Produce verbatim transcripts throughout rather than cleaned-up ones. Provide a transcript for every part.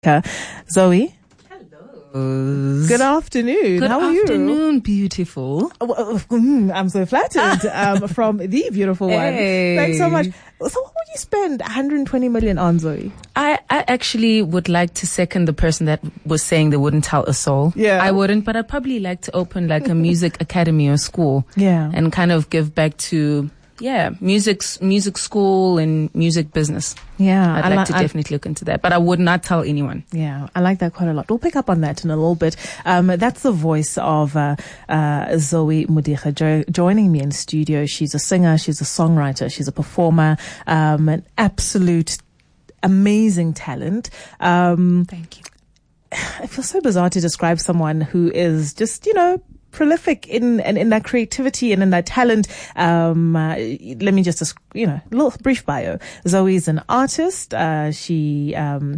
Zoe. Hello. Good afternoon. Good How are you? afternoon, beautiful. I'm so flattered. um, from the beautiful one. Hey. Thanks so much. So what would you spend one hundred twenty million on, Zoe? I, I actually would like to second the person that was saying they wouldn't tell a soul. Yeah. I wouldn't, but I'd probably like to open like a music academy or school. Yeah. And kind of give back to, yeah, music, music school and music business. Yeah. I'd I like li- to I- definitely look into that, but I would not tell anyone. Yeah, I like that quite a lot. We'll pick up on that in a little bit. Um, that's the voice of uh, uh, Zoe Modiga jo- joining me in studio. She's a singer, she's a songwriter, she's a performer, um, an absolute amazing talent. Um, Thank you. I feel so bizarre to describe someone who is just, you know, prolific in, in, in that creativity and in that talent. Um, uh, let me just, you know, a little brief bio. Zoe is an artist. Uh, she, um,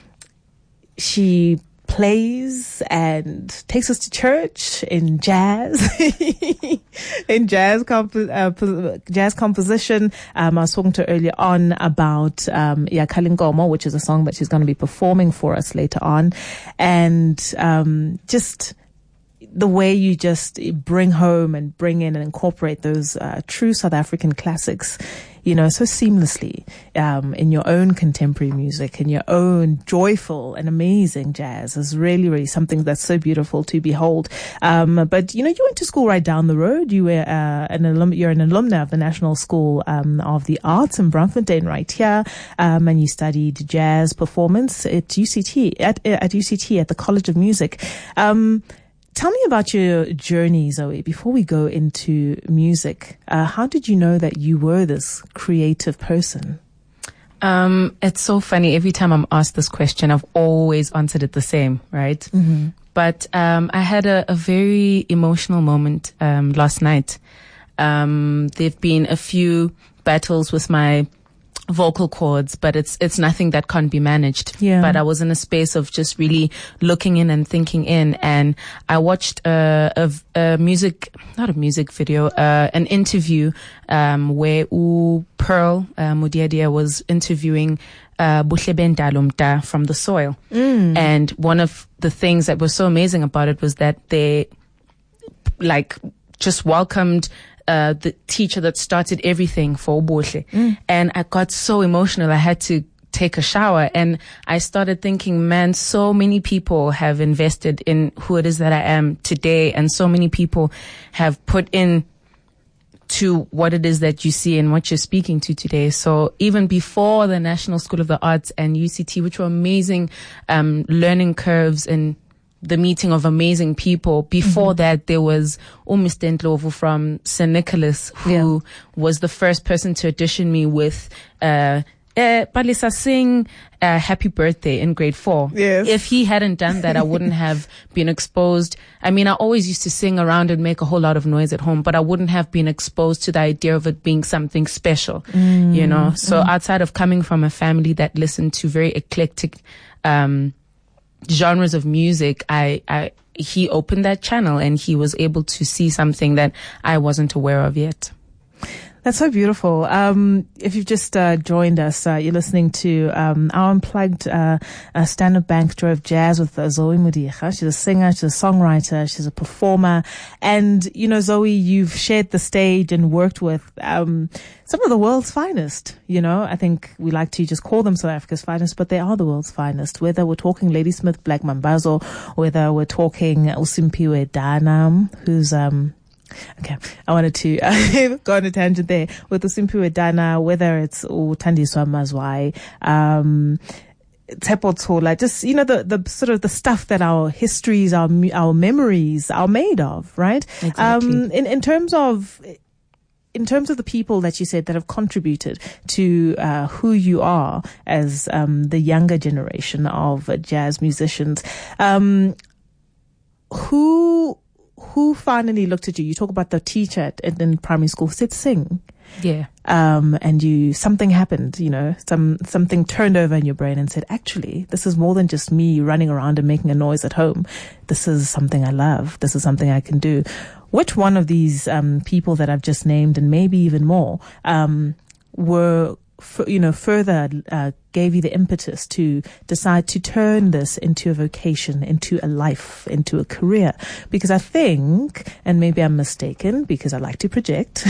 she plays and takes us to church in jazz, in jazz, comp- uh, jazz composition. Um, I was talking to her earlier on about, um, Yakali Ngomo, which is a song that she's going to be performing for us later on. And, um, just, the way you just bring home and bring in and incorporate those uh, true South African classics, you know, so seamlessly um, in your own contemporary music, in your own joyful and amazing jazz is really, really something that's so beautiful to behold. Um, but, you know, you went to school right down the road. You were uh, an alum- you're an alumna of the National School um, of the Arts in Braamfontein right here, um, and you studied jazz performance at U C T, at, at U C T, at the College of Music. Um, Tell me about your journey, Zoe, before we go into music. Uh, how did you know that you were this creative person? Um, it's so funny. Every time I'm asked this question, I've always answered it the same, right? Mm-hmm. But um, I had a, a very emotional moment um, last night. Um, there've been a few battles with my vocal cords, but it's it's nothing that can't be managed. Yeah. But I was in a space of just really looking in and thinking in, and I watched a, a, a music, not a music video, uh, an interview um, where U Pearl uh, Mudiadia was interviewing uh, Buhle Ndalo from The Soil. Mm. And one of the things that was so amazing about it was that they like just welcomed Uh, the teacher that started everything for Buhle. Mm. And I got so emotional. I had to take a shower, and I started thinking, man, so many people have invested in who it is that I am today. And so many people have put in to what it is that you see and what you're speaking to today. So even before the National School of the Arts and U C T, which were amazing, um, learning curves and the meeting of amazing people. Before mm-hmm. that, there was Mister Ndlovu from Saint Nicholas, who yeah. was the first person to audition me with, uh, uh, Palisa Singh, uh, Happy Birthday in grade four. Yes. If he hadn't done that, I wouldn't have been exposed. I mean, I always used to sing around and make a whole lot of noise at home, but I wouldn't have been exposed to the idea of it being something special, mm. you know? So mm. outside of coming from a family that listened to very eclectic, um, genres of music, I, I, he opened that channel and he was able to see something that I wasn't aware of yet. That's so beautiful. Um, if you've just uh, joined us, uh, you're listening to um, our Unplugged uh, uh, Standard Bank Drove Jazz with uh, Zoe Modiga. She's a singer, she's a songwriter, she's a performer. And, you know, Zoe, you've shared the stage and worked with um, some of the world's finest. You know, I think we like to just call them South Africa's finest, but they are the world's finest. Whether we're talking Ladysmith Black Mambazo, whether we're talking Usimpiwe Dana, who's... um Okay, I wanted to uh, go on a tangent there with Usimpiwe Dana, whether it's Uthandiswa Mazwai, um, Tshepo Tshola, just, you know, the, the sort of the stuff that our histories, our, our memories are made of, right? Exactly. Um, in, in terms of, in terms of the people that you said that have contributed to uh, who you are as um, the younger generation of uh, jazz musicians, um, who... Who finally looked at you? You talk about the teacher at, in primary school who said sing. Yeah. Um, and you, something happened, you know, some, something turned over in your brain and said, actually, this is more than just me running around and making a noise at home. This is something I love. This is something I can do. Which one of these, um, people that I've just named, and maybe even more, um, were f- you know, further uh, gave you the impetus to decide to turn this into a vocation, into a life, into a career? Because I think, and maybe I'm mistaken because I like to project,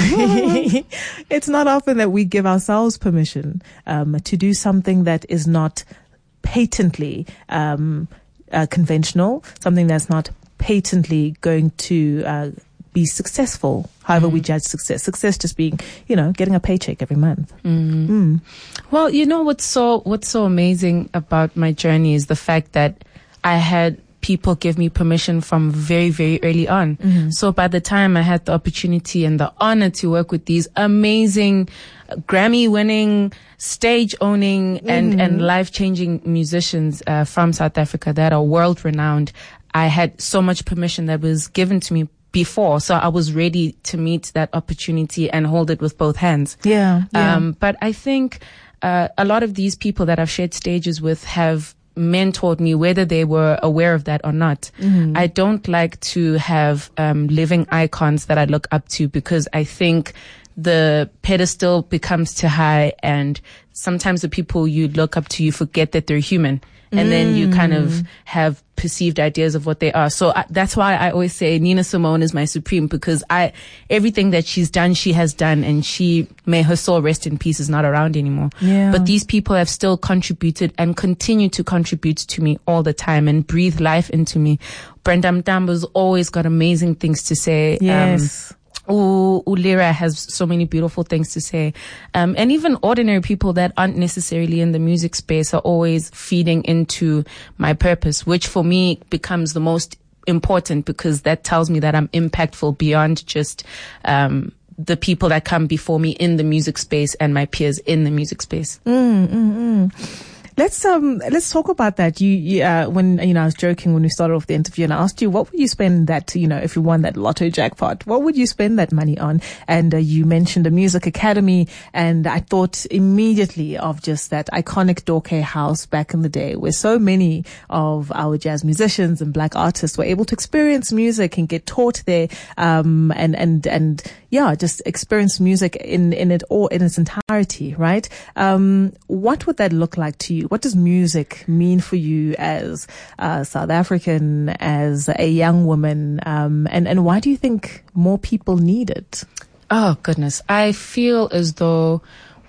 it's not often that we give ourselves permission um, to do something that is not patently um, uh, conventional, something that's not patently going to uh, be successful, however mm. we judge success. Success just being, you know, getting a paycheck every month. Mm. Mm. Well, you know what's so what's so amazing about my journey is the fact that I had people give me permission from very, very early on. Mm-hmm. So by the time I had the opportunity and the honor to work with these amazing Grammy-winning, stage-owning, and, mm-hmm. and life-changing musicians uh, from South Africa that are world-renowned, I had so much permission that was given to me before. So I was ready to meet that opportunity and hold it with both hands. Yeah. yeah. Um, but I think uh, a lot of these people that I've shared stages with have mentored me, whether they were aware of that or not. Mm-hmm. I don't like to have um, living icons that I look up to, because I think the pedestal becomes too high, and sometimes the people you look up to, you forget that they're human. And mm. then you kind of have perceived ideas of what they are. So I, that's why I always say Nina Simone is my supreme, because I, everything that she's done, she has done, and she, may her soul rest in peace, is not around anymore. Yeah. But these people have still contributed and continue to contribute to me all the time and breathe life into me. Brenda Mtambo's always got amazing things to say. Yes. Um, U- Ulira has so many beautiful things to say. Um, and even ordinary people that aren't necessarily in the music space are always feeding into my purpose, which for me becomes the most important, because that tells me that I'm impactful beyond just, um, the people that come before me in the music space and my peers in the music space. Mm, mm, mm. Let's um let's talk about that. You, you uh, when you know I was joking when we started off the interview, and I asked you, what would you spend that, you know, if you won that lotto jackpot, what would you spend that money on? And uh, you mentioned a music academy, and I thought immediately of just that iconic Dorke house back in the day, where so many of our jazz musicians and black artists were able to experience music and get taught there, um and and and yeah, just experience music in in it all in its entirety, right? Um, what would that look like to you? What does music mean for you as a South African, as a young woman? Um, and, and why do you think more people need it? Oh, goodness. I feel as though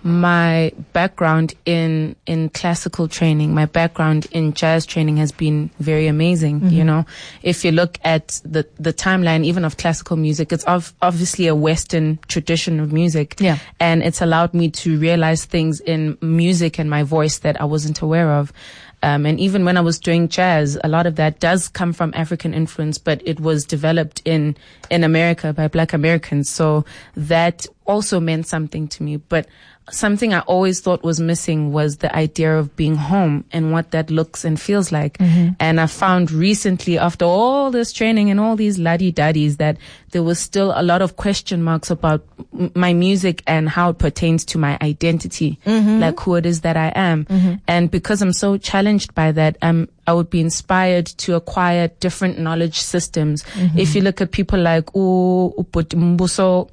my background in in classical training, my background in jazz training has been very amazing. Mm-hmm. You know, if you look at the the timeline even of classical music, it's ov- obviously a Western tradition of music. Yeah. And it's allowed me to realize things in music and my voice that I wasn't aware of. Um, and even when I was doing jazz, a lot of that does come from African influence, but it was developed in, in America by Black Americans. So that also meant something to me. But something I always thought was missing was the idea of being home and what that looks and feels like. Mm-hmm. And I found recently, after all this training and all these laddie-daddies, that there was still a lot of question marks about m- my music and how it pertains to my identity, mm-hmm. like who it is that I am. Mm-hmm. And because I'm so challenged by that, um, I would be inspired to acquire different knowledge systems. Mm-hmm. If you look at people like U Mbuso,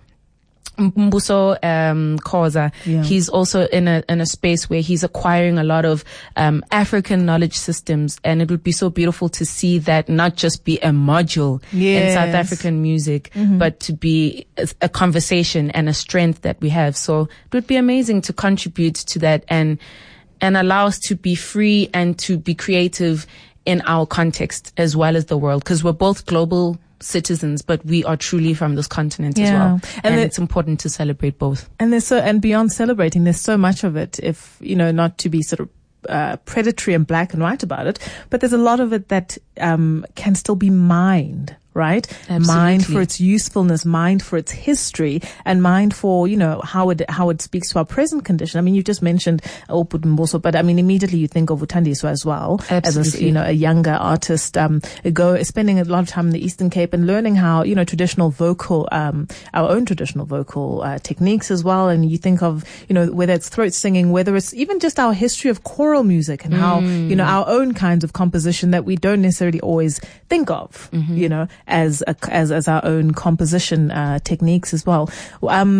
Mbuso um, Khoza, yeah. he's also in a in a space where he's acquiring a lot of um, African knowledge systems, and it would be so beautiful to see that not just be a module yes. in South African music, mm-hmm. but to be a, a conversation and a strength that we have. So it would be amazing to contribute to that and and allow us to be free and to be creative in our context as well as the world, because we're both global citizens, but we are truly from this continent yeah. as well. And, and it's important to celebrate both. And there's so, and beyond celebrating, there's so much of it, if, you know, not to be sort of uh, predatory and black and white about it, but there's a lot of it that um, can still be mined. Right? Absolutely. Mind for its usefulness, mind for its history, and mind for, you know, how it, how it speaks to our present condition. I mean, you just mentioned Oput Mboso, but I mean, immediately you think of Uthandiswa as well. Absolutely. As a, you know, a younger artist, um, go, spending a lot of time in the Eastern Cape and learning how, you know, traditional vocal, um, our own traditional vocal, uh, techniques as well. And you think of, you know, whether it's throat singing, whether it's even just our history of choral music and mm. how, you know, our own kinds of composition that we don't necessarily always think of, mm-hmm. you know, as a, as as our own composition uh, techniques as well. Um,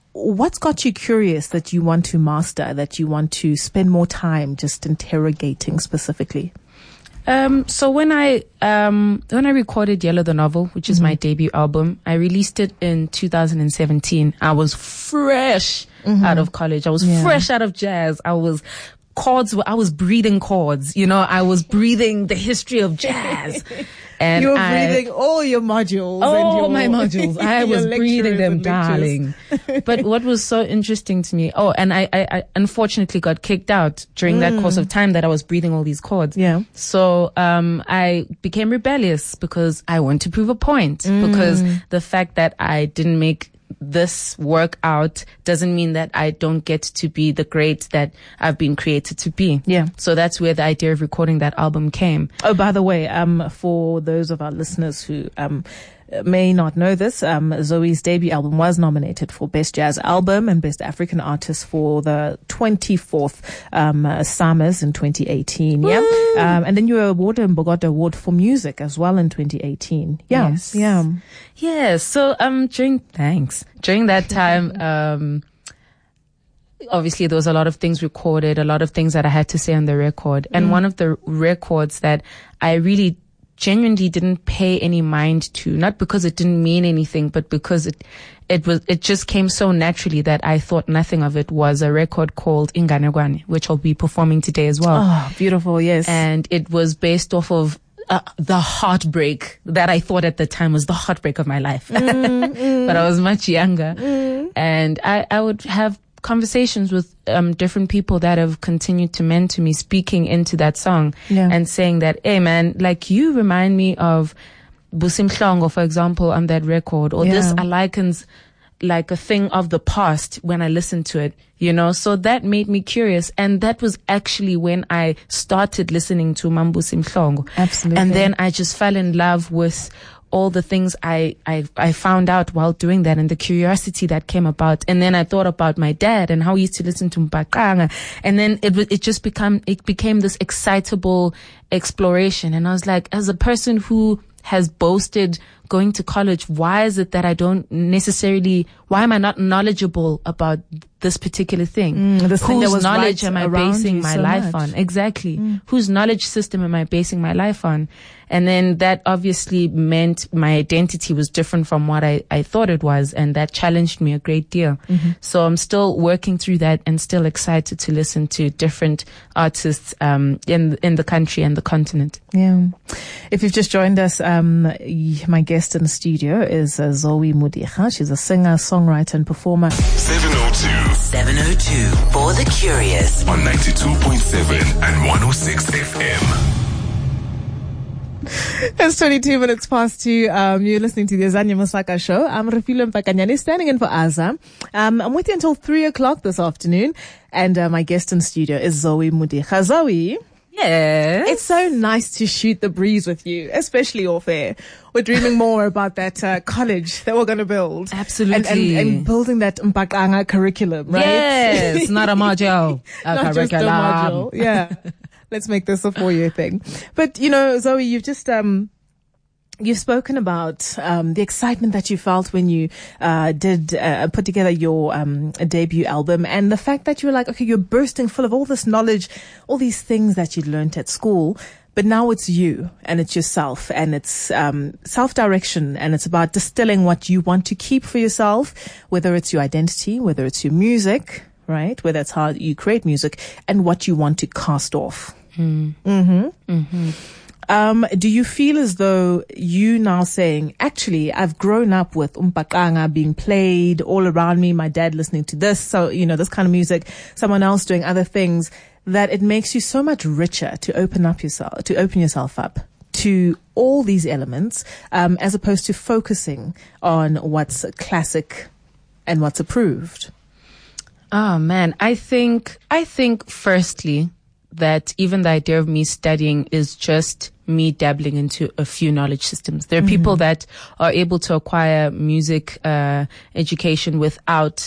what's got you curious that you want to master, that you want to spend more time just interrogating specifically? Um, so when I um, when I recorded Yellow the Novel, which is mm-hmm. my debut album, I released it in two thousand seventeen. I was fresh mm-hmm. out of college. I was yeah. fresh out of jazz. I was chords. I was breathing chords. You know, I was breathing the history of jazz. And you were I, breathing all your modules. All and your, my modules. I was breathing them, darling. But what was so interesting to me, oh, and I, I, I unfortunately got kicked out during mm. that course of time that I was breathing all these chords. Yeah. So, um, I became rebellious because I want to prove a point. Mm. Because the fact that I didn't make this work out doesn't mean that I don't get to be the great that I've been created to be. Yeah. So that's where the idea of recording that album came. Oh, by the way, um, for those of our listeners who, um, may not know this, um, Zoe's debut album was nominated for Best Jazz Album and Best African Artist for the twenty-fourth um, uh, Summers in twenty eighteen. Yeah, um, and then you were awarded an Bogota Award for Music as well in twenty eighteen. Yeah, yes. yeah, yeah. So um, during thanks during that time, um, obviously there was a lot of things recorded, a lot of things that I had to say on the record, and mm. one of the records that I really genuinely didn't pay any mind to, not because it didn't mean anything, but because it it was it just came so naturally that I thought nothing of it, was a record called Inganekwane, which I'll be performing today as well. Oh, beautiful, yes. And it was based off of uh, the heartbreak that I thought at the time was the heartbreak of my life. Mm, mm. But I was much younger. Mm. And I, I would have conversations with um, different people that have continued to mentor me, speaking into that song yeah. and saying that, hey man, like you remind me of Busim Hlongo, for example, on that record, or yeah. this likens like a thing of the past when I listened to it, you know. So that made me curious, and that was actually when I started listening to Mambusim Hlongo. Absolutely. And then I just fell in love with all the things I, I, I found out while doing that, and the curiosity that came about. And then I thought about my dad and how he used to listen to Mpakanga. And then it it just become, it became this excitable exploration. And I was like, as a person who has boasted going to college, why is it that I don't necessarily, why am I not knowledgeable about this particular thing? Mm, this Whose thing that was knowledge right am I basing my so life much. on? Exactly. Mm. Whose knowledge system am I basing my life on? And then that obviously meant my identity was different from what I, I thought it was, and that challenged me a great deal. Mm-hmm. So I'm still working through that and still excited to listen to different artists um, in in the country and the continent. Yeah. If you've just joined us, um, my guest in the studio is uh, Zoe Mudikha. She's a singer, songwriter, and performer. seven oh two. seven oh two for the curious. On ninety-two point seven and one oh six F M. It's twenty-two minutes past two. Um, you're listening to the Azania Masaka Show. I'm Refilwe Mpakanyane, standing in for Aza. Um, I'm with you until three o'clock this afternoon. And uh, my guest in studio is Zoe Mudikha. Zoe. Yes. It's so nice to shoot the breeze with you, especially off air. We're dreaming more about that uh, college that we're going to build. Absolutely. And, and, and building that Mpakanga curriculum, right? Yes, not a module. A not curriculum. Just a module. Yeah. Let's make this a four-year thing. But, you know, Zoe, you've just, um, you've spoken about, um, the excitement that you felt when you, uh, did, uh, put together your, um, debut album, and the fact that you were like, okay, you're bursting full of all this knowledge, all these things that you'd learned at school, but now it's you and it's yourself and it's, um, self-direction, and it's about distilling what you want to keep for yourself, whether it's your identity, whether it's your music, right? Whether it's how you create music, and what you want to cast off. Mm. Mm-hmm. Mm-hmm. Um, do you feel as though you now saying, actually, I've grown up with Mpakanga being played all around me, my dad listening to this, so, you know, this kind of music, someone else doing other things, that it makes you so much richer to open up yourself, to open yourself up to all these elements, um, as opposed to focusing on what's classic and what's approved? Oh man, I think, I think firstly, that even the idea of me studying is just me dabbling into a few knowledge systems. There are mm-hmm. people that are able to acquire music uh, education without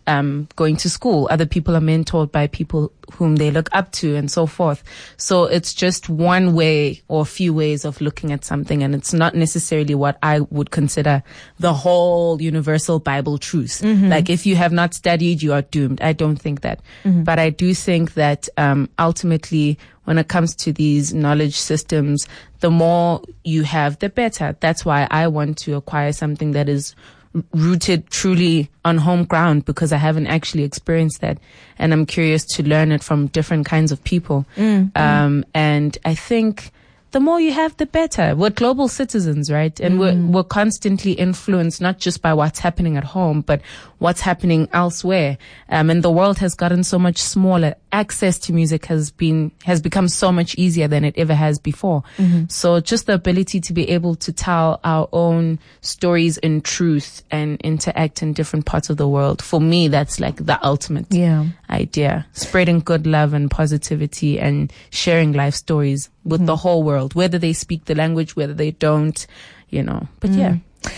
um, going to school. Other people are mentored by people whom they look up to and so forth. So it's just one way or a few ways of looking at something. And it's not necessarily what I would consider the whole universal Bible truth. Mm-hmm. Like if you have not studied, you are doomed. I don't think that. Mm-hmm. But I do think that um, ultimately, when it comes to these knowledge systems, the more you have, the better. That's why I want to acquire something that is rooted truly on home ground, because I haven't actually experienced that. And I'm curious to learn it from different kinds of people. Mm, um, mm. And I think the more you have, the better. We're global citizens, right? And mm. we're, we're constantly influenced, not just by what's happening at home, but what's happening elsewhere. Um, and the world has gotten so much smaller. Access to music has been, has become so much easier than it ever has before. Mm-hmm. So just the ability to be able to tell our own stories in truth and interact in different parts of the world. For me, that's like the ultimate yeah. idea. Spreading good love and positivity and sharing life stories with mm-hmm. the whole world, whether they speak the language, whether they don't, you know, but mm. yeah.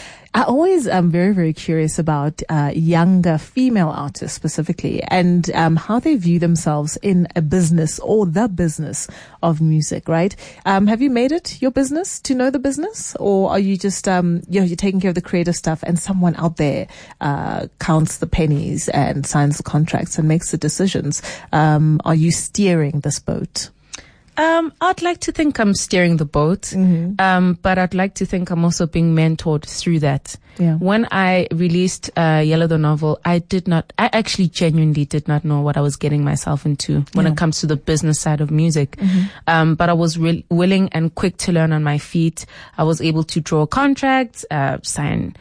I always am very, very curious about uh, younger female artists specifically, and um, how they view themselves in a business or the business of music, right? Um, have you made it your business to know the business, or are you just, um, you know, you're taking care of the creative stuff and someone out there uh, counts the pennies and signs the contracts and makes the decisions? Um, are you steering this boat? Um, I'd like to think I'm steering the boat, mm-hmm. um, but I'd like to think I'm also being mentored through that. Yeah. When I released uh, Yellow the Novel, I did not, I actually genuinely did not know what I was getting myself into when yeah. it comes to the business side of music. Mm-hmm. Um, but I was re- willing and quick to learn on my feet. I was able to draw contracts, uh, sign,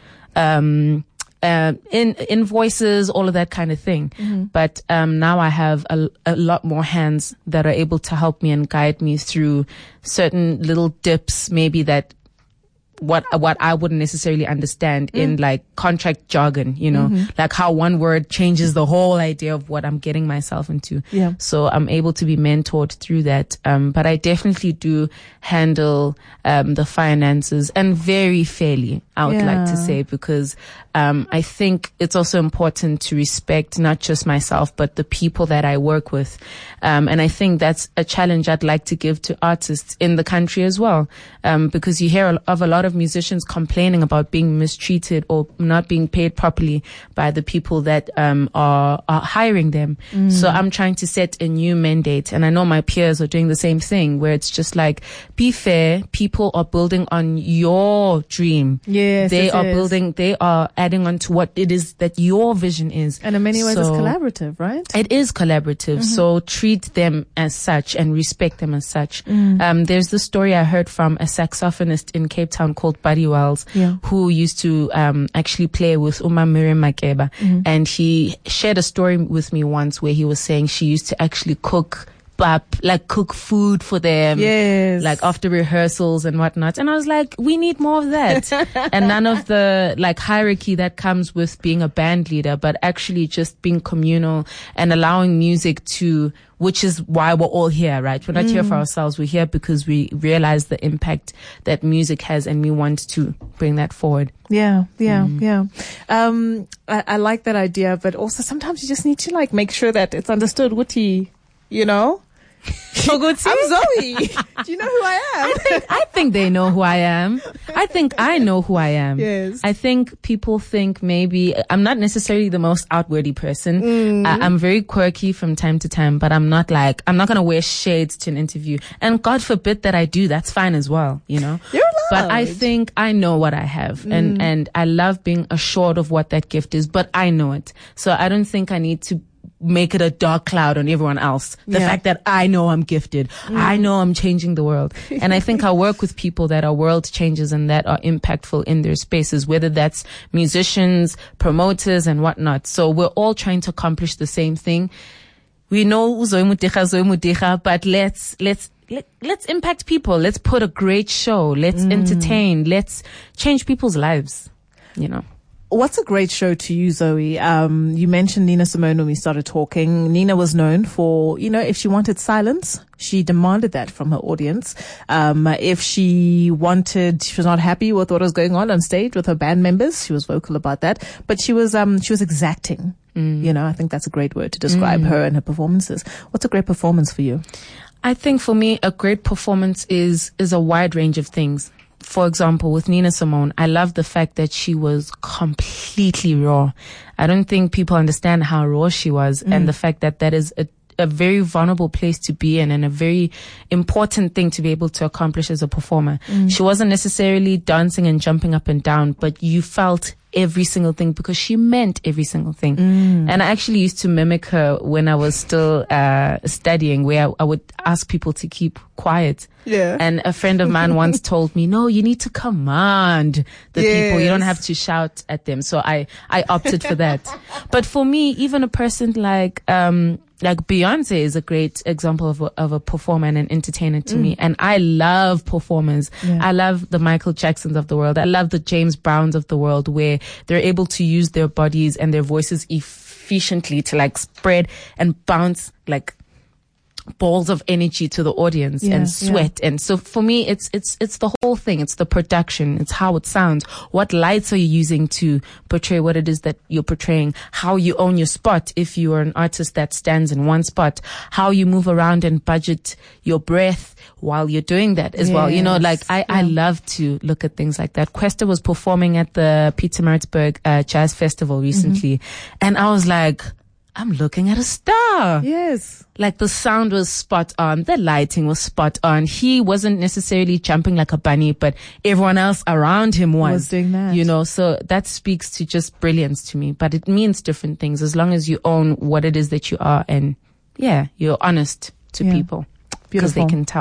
um, Uh, in invoices, all of that kind of thing. Mm-hmm. But um, now I have a, a lot more hands that are able to help me and guide me through certain little dips, maybe that what what I wouldn't necessarily understand mm. in like contract jargon, you know, mm-hmm. like how one word changes the whole idea of what I'm getting myself into. Yeah. So I'm able to be mentored through that. Um, but I definitely do handle um, the finances, and very fairly, I would yeah. like to say, because um, I think it's also important to respect not just myself, but the people that I work with. Um, and I think that's a challenge I'd like to give to artists in the country as well, um, because you hear of a lot of musicians complaining about being mistreated or not being paid properly by the people that um, are, are hiring them. Mm. So I'm trying to set a new mandate, and I know my peers are doing the same thing, where it's just like, be fair. People are building on your dream. Yes, they are is. building. They are adding on to what it is that your vision is. And in many ways, so, it's collaborative, right? It is collaborative. Mm-hmm. So treat them as such and respect them as such. Mm. Um, there's the story I heard from a saxophonist in Cape Town called Buddy Wells, yeah. who used to um, actually play with Uma Miriam Makeba. Mm-hmm. And he shared a story with me once where he was saying she used to actually cook up, like cook food for them, yes. like after rehearsals and whatnot. And I was like, we need more of that. And none of the like hierarchy that comes with being a band leader, but actually just being communal and allowing music to, which is why we're all here, right? We're not mm. here for ourselves. We're here because we realize the impact that music has, and we want to bring that forward. Yeah, yeah, mm. yeah. Um, I, I like that idea, but also sometimes you just need to like make sure that it's understood, Wuti, you know? I'm Zoe. Do you know who I am? I think, I think they know who I am. I think I know who I am. Yes. I think people think maybe I'm not necessarily the most outwardly person. Mm. I, I'm very quirky from time to time, but I'm not like, I'm not going to wear shades to an interview. And God forbid that I do. That's fine as well, you know? You're allowed. But I think I know what I have. Mm. And, and I love being assured of what that gift is, but I know it. So I don't think I need to make it a dark cloud on everyone else. The yeah. fact that I know I'm gifted. Mm. I know I'm changing the world. And I think I work with people that are world changers and that are impactful in their spaces, whether that's musicians, promoters, and whatnot. So we're all trying to accomplish the same thing. We know Zoe Muticha, Zoe Muticha, but let's, let's, let, let's impact people. Let's put a great show. Let's mm. entertain. Let's change people's lives, you know. What's a great show to you, Zoe? Um, you mentioned Nina Simone when we started talking. Nina was known for, you know, if she wanted silence, she demanded that from her audience. Um, if she wanted, she was not happy with what was going on on stage with her band members, she was vocal about that. But she was, um, she was exacting. Mm. You know, I think that's a great word to describe mm. her and her performances. What's a great performance for you? I think for me, a great performance is is a wide range of things. For example, with Nina Simone, I love the fact that she was completely raw. I don't think people understand how raw she was, mm. and the fact that that is a a very vulnerable place to be in and a very important thing to be able to accomplish as a performer. Mm. She wasn't necessarily dancing and jumping up and down, but you felt every single thing because she meant every single thing. Mm. And I actually used to mimic her when I was still uh, studying, where I, I would ask people to keep quiet. Yeah. And a friend of mine once told me, no, you need to command the yes. people. You don't have to shout at them. So I, I opted for that. But for me, even a person like, um, like Beyonce is a great example of a, of a performer and an entertainer to mm. me. And I love performers. Yeah. I love the Michael Jacksons of the world. I love the James Browns of the world, where they're able to use their bodies and their voices efficiently to like spread and bounce like balls of energy to the audience yeah, and sweat. Yeah. And so for me, it's, it's, it's the whole thing. It's the production. It's how it sounds. What lights are you using to portray what it is that you're portraying? How you own your spot if you are an artist that stands in one spot, how you move around and budget your breath while you're doing that as yes. well. You know, like I, yeah. I love to look at things like that. Kwesta was performing at the Pietermaritzburg uh, Jazz Festival recently. Mm-hmm. And I was like, I'm looking at a star. Yes. Like the sound was spot on. The lighting was spot on. He wasn't necessarily jumping like a bunny, but everyone else around him was. Was doing that. You know, so that speaks to just brilliance to me. But it means different things as long as you own what it is that you are and, yeah, you're honest to yeah. people because they can tell.